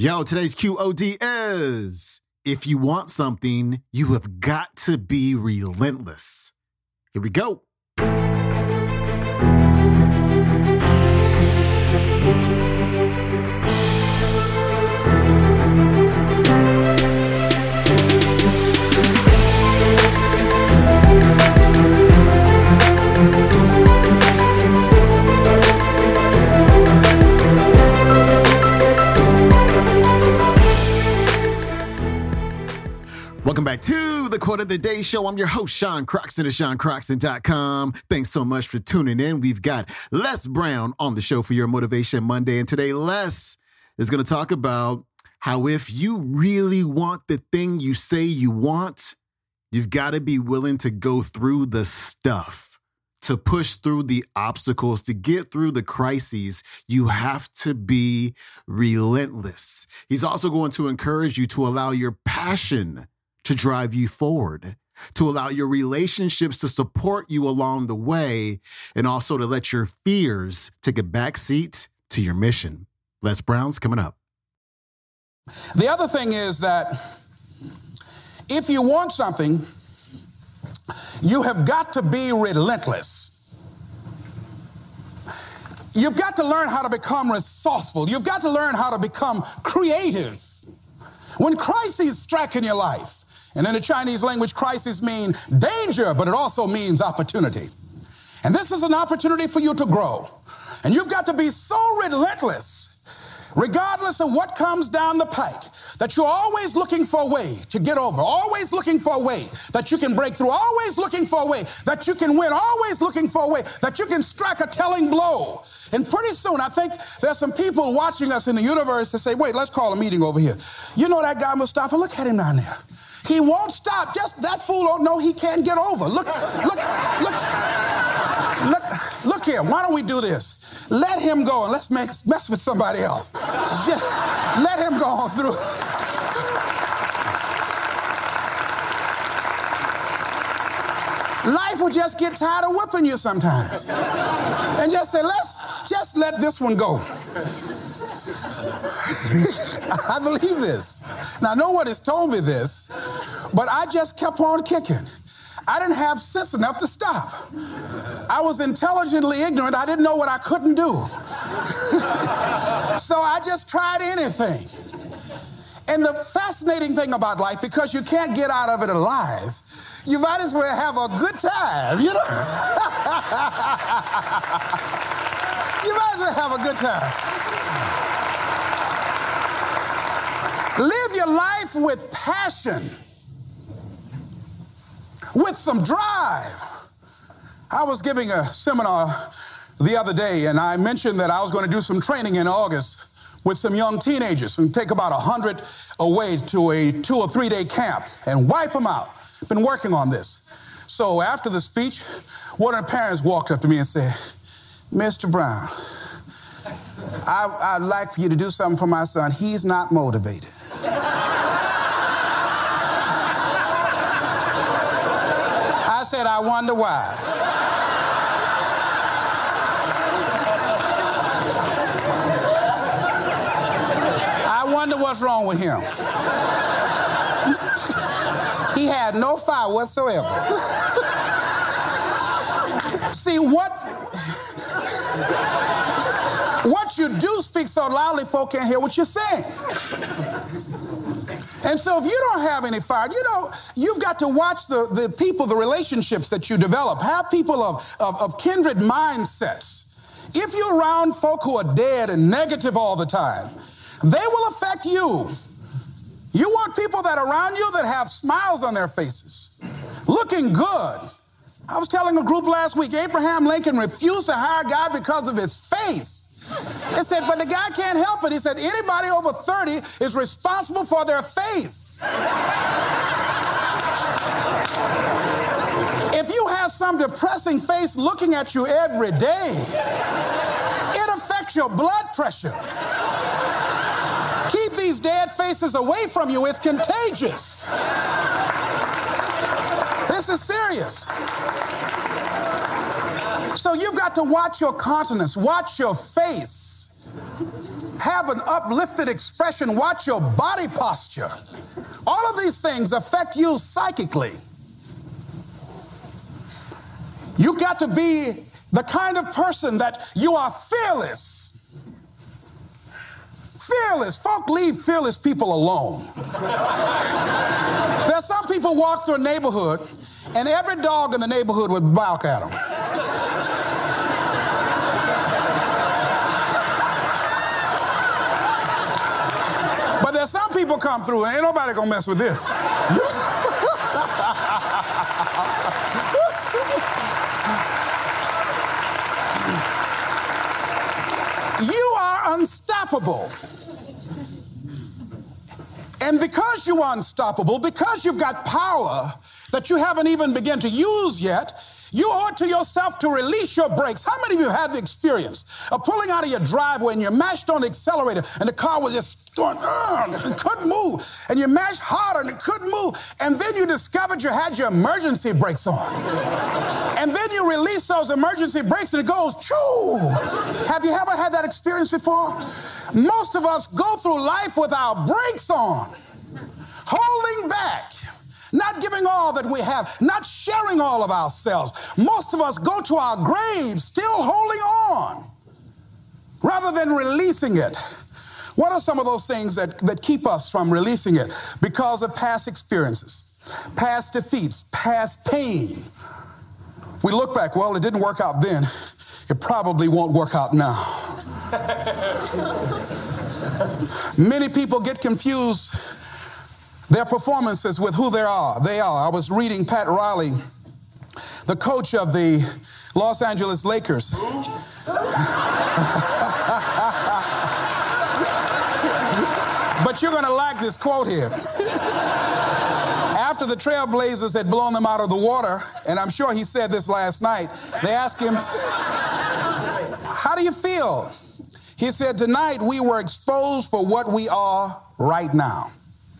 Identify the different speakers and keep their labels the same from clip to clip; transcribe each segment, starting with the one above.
Speaker 1: Yo, today's QOD is, if you want something, you have got to be relentless. Here we go. Welcome back to the Quote of the Day Show. I'm your host, Sean Croxton of SeanCroxton.com. Thanks so much for tuning in. We've got Les Brown on the show for your Motivation Monday. And today, Les is going to talk about how if you really want the thing you say you want, you've got to be willing to go through the stuff, to push through the obstacles, to get through the crises. You have to be relentless. He's also going to encourage you to allow your passion to drive you forward, to allow your relationships to support you along the way, and also to let your fears take a backseat to your mission. Les Brown's coming up.
Speaker 2: The other thing is that if you want something, you have got to be relentless. You've got to learn how to become resourceful. You've got to learn how to become creative. When crises strike in your life, and in the Chinese language, crises mean danger, but it also means opportunity. And this is an opportunity for you to grow. And you've got to be so relentless, regardless of what comes down the pike, that you're always looking for a way to get over, always looking for a way that you can break through, always looking for a way that you can win, always looking for a way that you can strike a telling blow. And pretty soon, I think there's some people watching us in the universe that say, wait, let's call a meeting over here. You know that guy Mustafa? Look at him down there. He won't stop. Just that fool don't know he can't get over. Look here. Why don't we do this? Let him go and let's mess with somebody else. Just let him go on through. Life will just get tired of whipping you sometimes. And just say, just let this one go. I believe this. Now, no one has told me this, but I just kept on kicking. I didn't have sense enough to stop. I was intelligently ignorant. I didn't know what I couldn't do. So I just tried anything. And the fascinating thing about life, because you can't get out of it alive, you might as well have a good time, you know? You might as well have a good time. Live your life with passion, with some drive. I was giving a seminar the other day, and I mentioned that I was going to do some training in August with some young teenagers and take about 100 away to a 2 or 3 day camp and wipe them out. Been working on this. So after the speech, one of the parents walked up to me and said, Mr. Brown, I'd like for you to do something for my son. He's not motivated. I said, I wonder why. I wonder what's wrong with him. He had no fire whatsoever. See, what you do speak so loudly, folk can't hear what you're saying. And so if you don't have any fire, you've got to watch the people, the relationships that you develop. Have people of kindred mindsets. If you're around folk who are dead and negative all the time, they will affect you. You want people that are around you that have smiles on their faces, looking good. I was telling a group last week, Abraham Lincoln refused to hire a guy because of his face. He said, but the guy can't help it. He said, anybody over 30 is responsible for their face. If you have some depressing face looking at you every day, it affects your blood pressure. Keep these dead faces away from you. It's contagious. This is serious. So you've got to watch your countenance, watch your face. Have have an uplifted expression. Watch your body posture. All of these things affect you psychically. You got to be the kind of person that you are fearless. Fearless. Folk leave fearless people alone. There's some people walk through a neighborhood and every dog in the neighborhood would bark at them. But there's some people come through and ain't nobody gonna mess with this. You are unstoppable. And because you are unstoppable, because you've got power that you haven't even begun to use yet, you owe it to yourself to release your brakes. How many of you have the experience of pulling out of your driveway and you mashed on the accelerator and the car was just going, it couldn't move. And you mashed harder and it couldn't move. And then you discovered you had your emergency brakes on. And then you release those emergency brakes and it goes, choo. Have you ever had that experience before? Most of us go through life with our brakes on, holding back. Not giving all that we have, not sharing all of ourselves. Most of us go to our graves still holding on rather than releasing it. What are some of those things that keep us from releasing it? Because of past experiences, past defeats, past pain. We look back, well, it didn't work out then. It probably won't work out now. Many people get confused their performances with who they are. I was reading Pat Riley, the coach of the Los Angeles Lakers. But you're going to like this quote here. After the Trailblazers had blown them out of the water, and I'm sure he said this last night, they asked him, how do you feel? He said, tonight we were exposed for what we are right now.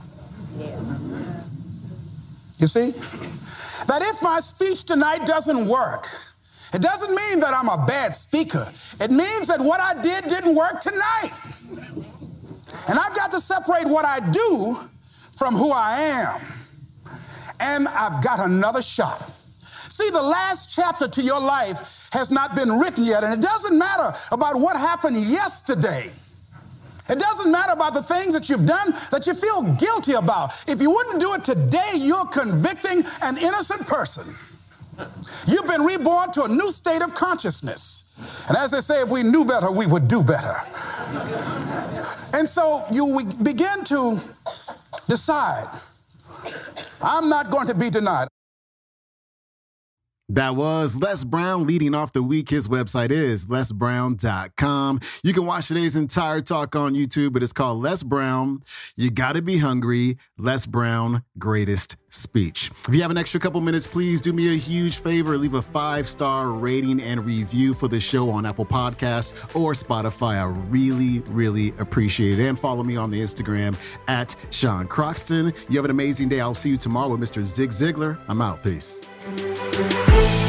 Speaker 2: You see? That if my speech tonight doesn't work, it doesn't mean that I'm a bad speaker. It means that what I did didn't work tonight. And I've got to separate what I do from who I am. And I've got another shot. See, the last chapter to your life has not been written yet, and it doesn't matter about what happened yesterday. It doesn't matter about the things that you've done that you feel guilty about. If you wouldn't do it today, you're convicting an innocent person. You've been reborn to a new state of consciousness. And as they say, if we knew better, we would do better. And so we begin to decide, I'm not going to be denied.
Speaker 1: That was Les Brown leading off the week. His website is lesbrown.com. You can watch today's entire talk on YouTube, but it's called Les Brown, You Gotta Be Hungry, Les Brown Greatest Speech. If you have an extra couple minutes, please do me a huge favor. Leave a 5-star rating and review for the show on Apple Podcasts or Spotify. I really, really appreciate it. And follow me on the Instagram at Sean Croxton. You have an amazing day. I'll see you tomorrow with Mr. Zig Ziglar. I'm out. Peace.